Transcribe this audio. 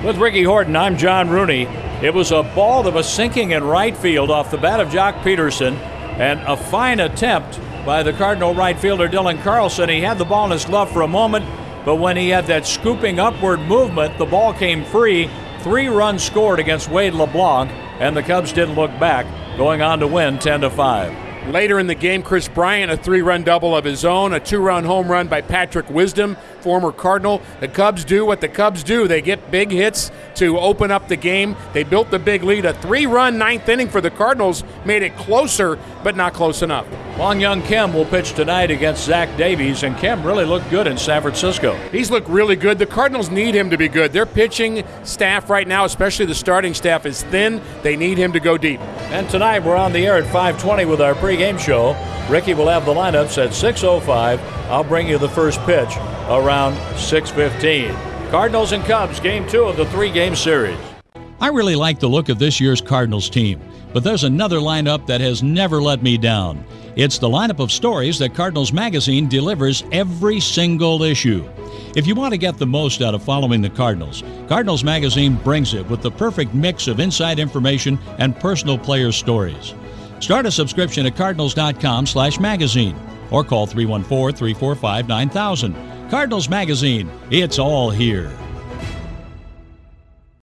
With Ricky Horton, I'm John Rooney. It was a ball that was sinking in right field off the bat of Jock Peterson, and a fine attempt by the Cardinal right fielder Dylan Carlson. He had the ball in his glove for a moment, but when he had that scooping upward movement, the ball came free. 3 runs scored against Wade LeBlanc, and the Cubs didn't look back, going on to win 10-5. Later in the game, Chris Bryant, a 3-run double of his own, a 2-run home run by Patrick Wisdom, former Cardinal. The Cubs do what the Cubs do. They get big hits to open up the game. They built the big lead. A 3-run ninth inning for the Cardinals made it closer, but not close enough. Kwang Young Kim will pitch tonight against Zach Davies, and Kim really looked good in San Francisco. He's looked really good. The Cardinals need him to be good. Their pitching staff right now, especially the starting staff, is thin. They need him to go deep. And tonight we're on the air at 5:20 with our pregame show. Ricky will have the lineups at 6:05. I'll bring you the first pitch around 6:15. Cardinals and Cubs, game 2 of the 3-game series. I really like the look of this year's Cardinals team, but there's another lineup that has never let me down. It's the lineup of stories that Cardinals Magazine delivers every single issue. If you want to get the most out of following the Cardinals, Cardinals Magazine brings it with the perfect mix of inside information and personal player stories. Start a subscription at cardinals.com/magazine or call 314-345-9000. Cardinals Magazine, it's all here.